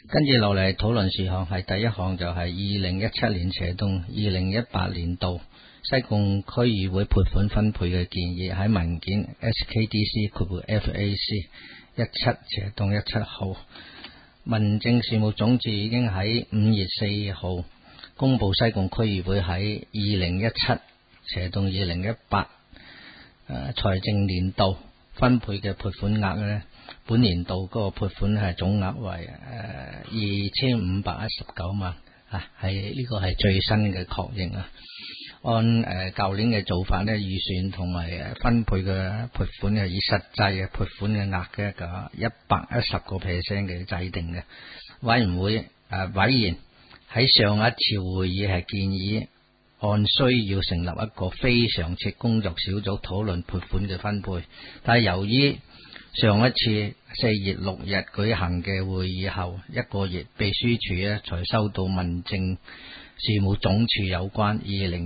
跟住落嚟討論事項係第一項，就係2017年斜棟2018年度西貢區議會撥款分配嘅建議，喺文件 SKDC-FAC 17/17號，民政事務總署已經喺5月4號公布西貢區議會喺2017斜棟2018財政年度分配嘅撥款額呢，本年度嗰個撥款係總額為2519萬啊，係呢個係最新嘅確認啊。按舊年嘅做法呢，預算同埋分配嘅撥款係以實際嘅撥款嘅額嘅110% 嘅制定嘅。委員會委員喺上一次會議係建議按需要成立一個非常設工作小組討論撥款嘅分配，但係由於上一次4月6日舉行嘅會議後1個月，秘書處咧才收到民政事務總署有關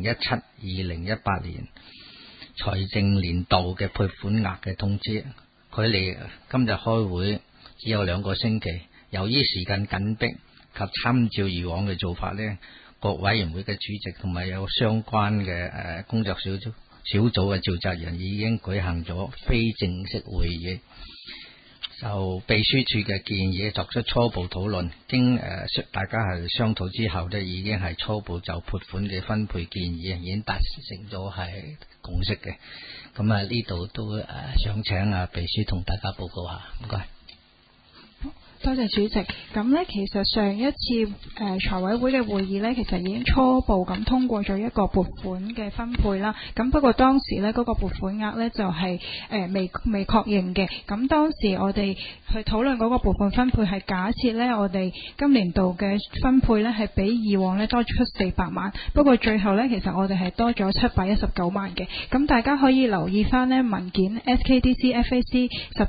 2017-2018年財政年度嘅撥款額嘅通知，距離今日開會只有2個星期。由於時間緊迫及參照以往嘅做法呢，各委員會嘅主席同埋有相關嘅工作小組嘅召集人已經舉行咗非正式會議，就秘書處嘅建議作出初步討論，經大家係商討之後呢，已經係初步就撥款嘅分配建議已經達成咗係共識嘅。咁呢度都想請秘書同大家報告下，唔該。 多謝主席。咁呢，其實上一次財委會嘅會議呢，其實已經初步咁通過咗一個撥款嘅分配啦。咁不過當時呢，嗰個撥款額呢，就係未確認嘅。咁當時我哋去討論嗰個撥款分配係假設呢，我哋今年度嘅分配呢係比以往呢多出400萬。不過最後呢，其實我哋係多咗719萬嘅。咁大家可以留意翻呢文件 SKDC-FAC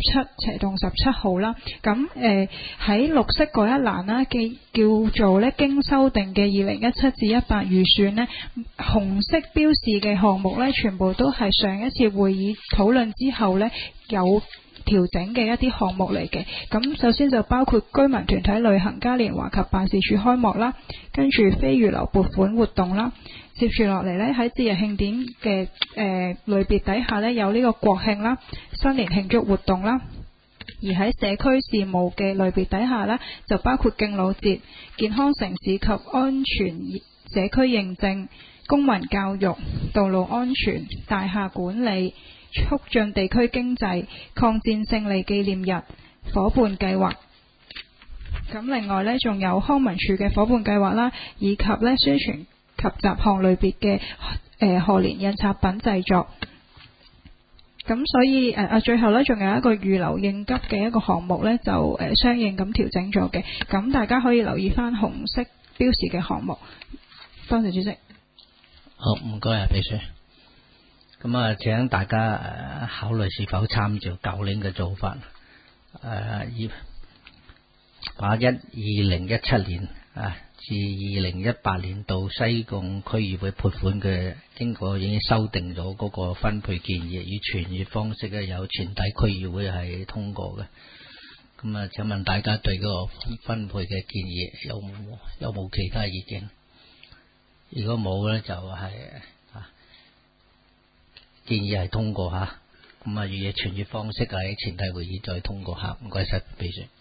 17/17號啦。咁喺綠色嗰一欄啦，叫做咧經修訂嘅2017-18預算呢，紅色標示嘅項目呢，全部都係上一次會議討論之後呢有調整嘅一啲項目嚟嘅。咁首先就包括居民團體旅行嘉年華及辦事處開幕啦，跟住非預留撥款活動啦。接住落嚟呢，喺節日慶典嘅類別底下呢，有呢個國慶啦、新年慶祝活動啦。而喺社區事務嘅類別底下呢，就包括敬老節、健康城市及安全社區認證、公民教育、道路安全、大廈管理、促進地區經濟、抗戰勝利紀念日、伙伴計劃。咁另外呢，仲有康文署嘅伙伴計劃啦，以及呢宣傳及雜項類別嘅賀年印刷品製作。咁所以最後呢，仲有一個預留應急嘅一個項目呢，就相應咁調整咗嘅。咁大家可以留意翻紅色標示嘅項目。多謝主席。 好，唔該啊，秘書。咁請大家考慮是否參照舊年嘅做法，把2017年至2018年度西貢區議會撥款嘅經過已經修訂咗嗰個分配建議，以傳閱方式咧有全體區議會係通過嘅。咁請問大家對嗰個分配嘅建議有冇其他意見？如果冇咧，就係建議係通過吓。咁預傳閱方式喺全體會議再通過吓。唔該晒秘書。